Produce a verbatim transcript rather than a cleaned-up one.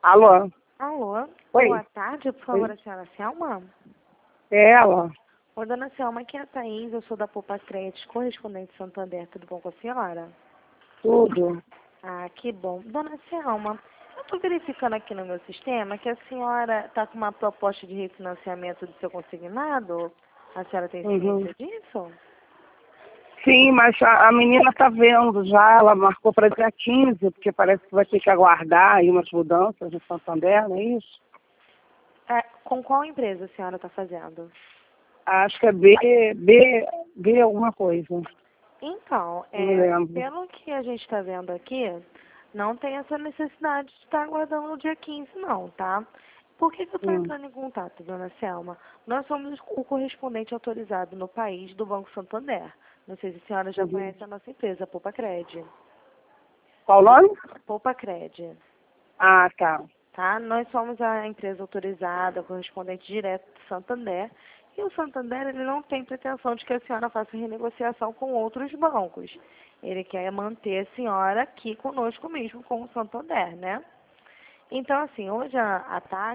Alô? Alô? Oi. Boa tarde, por favor, Oi. a senhora Selma? É ela. Oi, dona Selma, aqui é a Thaís, eu sou da Poupa Crédito, correspondente de Santander, tudo bom com a senhora? Tudo. Ah, que bom. Dona Selma, eu estou verificando aqui no meu sistema que a senhora está com uma proposta de refinanciamento do seu consignado. A senhora tem Uhum. ciência disso? Sim, mas a, a menina tá vendo já, ela marcou para dia quinze, porque parece que vai ter que aguardar aí umas mudanças no Santander, não é isso? É, com qual empresa a senhora está fazendo? Acho que é B, B, B alguma coisa. Então, Não me é, lembro. pelo que a gente está vendo aqui, não tem essa necessidade de estar aguardando o dia quinze, não, tá? Por que, que eu estou Hum. entrando em contato, dona Selma? Nós somos o correspondente autorizado no país do Banco Santander. Não sei se a senhora já Uhum. conhece a nossa empresa, Poupa Cred. Qual o nome? Poupa Cred, Ah, tá. tá? Nós somos a empresa autorizada, correspondente direto do Santander. E o Santander, ele não tem pretensão de que a senhora faça renegociação com outros bancos. Ele quer manter a senhora aqui conosco mesmo, com o Santander, né? Então, assim, hoje a, a taxa